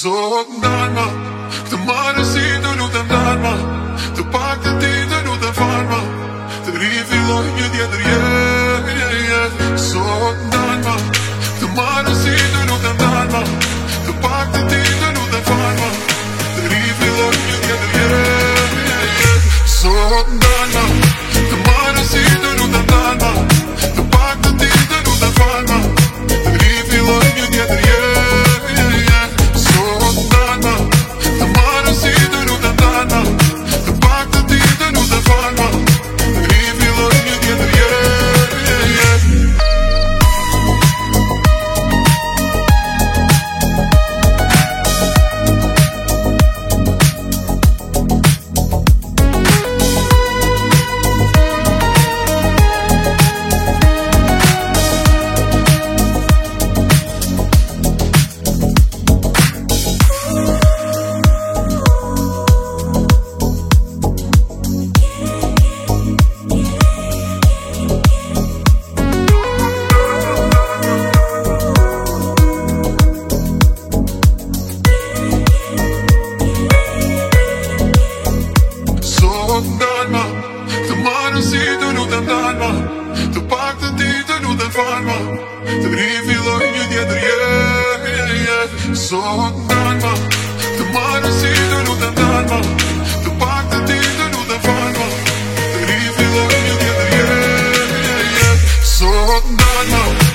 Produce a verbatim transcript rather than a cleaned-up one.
ndarma, këtë marrë si të lutem ndarma, të pak të ti të lutem farma, të rifilloj një tjetër jetë. Sot ndarma, këtë marrë si të lutem ndarma, të pak të ti të lutem farma, të rifilloj një tjetër jetë. Sot ndarma, këtë marrë si të lutem ndarma, të pak të ti të lutem farma, të rifilloj një tjetër jetë. Si të lutem ndarma, të pak të ti të lutem farma, të rifilloj një tjetër jetë. Sot ndarma, të marrë si të lutem ndarma, të pak të ti të lutem farma, të rifilloj një tjetër jetë. Sot ndarma.